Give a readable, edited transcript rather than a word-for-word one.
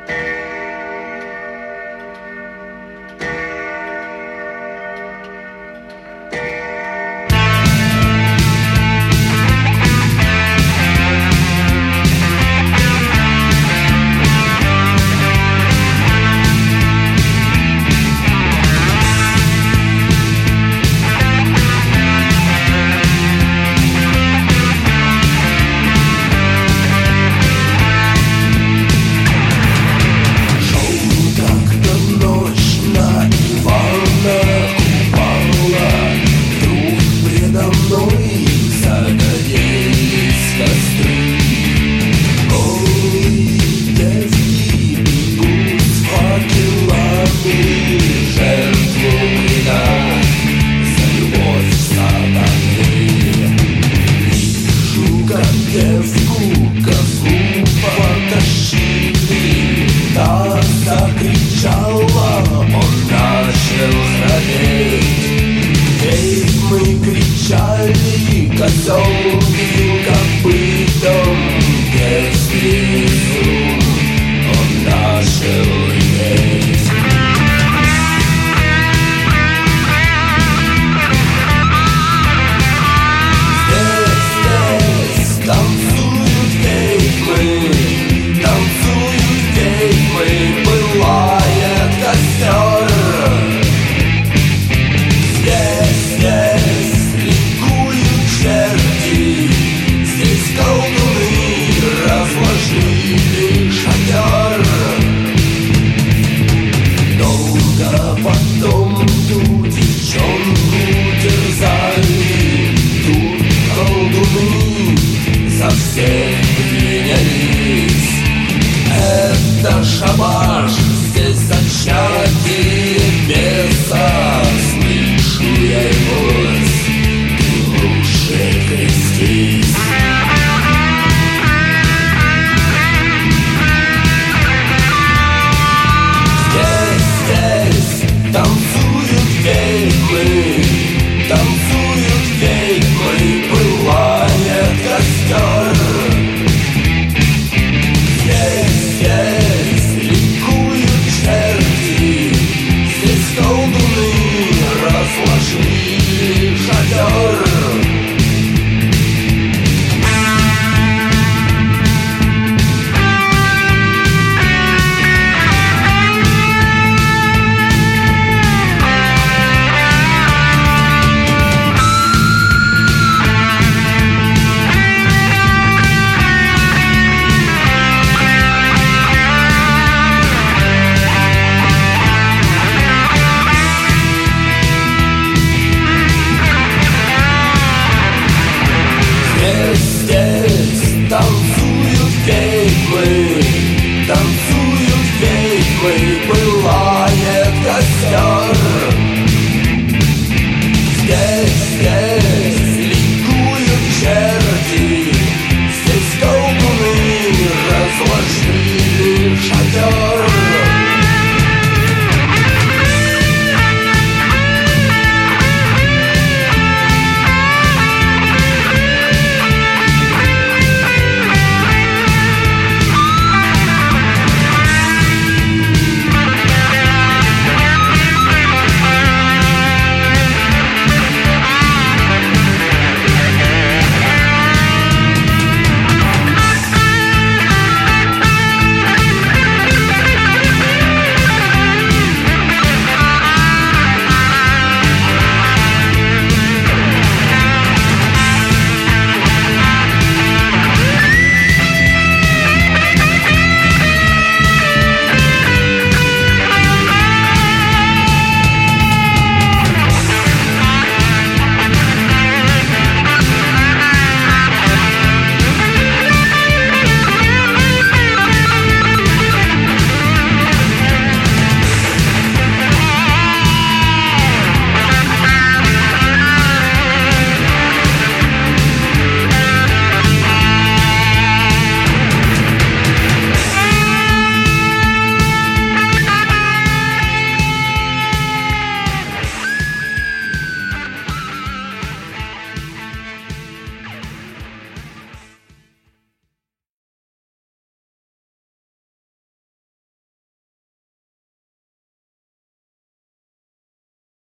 Косолким копытом без снизу он начал реветь. Здесь танцуют ведьмы, пылает костер. Здесь ликуют черти, здесь колдуны разложили шатер. Долго потом ту девчонку терзали, тут колдуны за всех принялись. Это шабаш, здесь зачатие беса. Слышу я его, ты лучше крестись. Здесь танцуют ведьмы, пылает костер. Здесь ликуют черти, здесь колдуны разложили шатер. Здесь танцуют ведьмы, пылает костер. Здесь ликуют черти, здесь колдуны разложили шатер.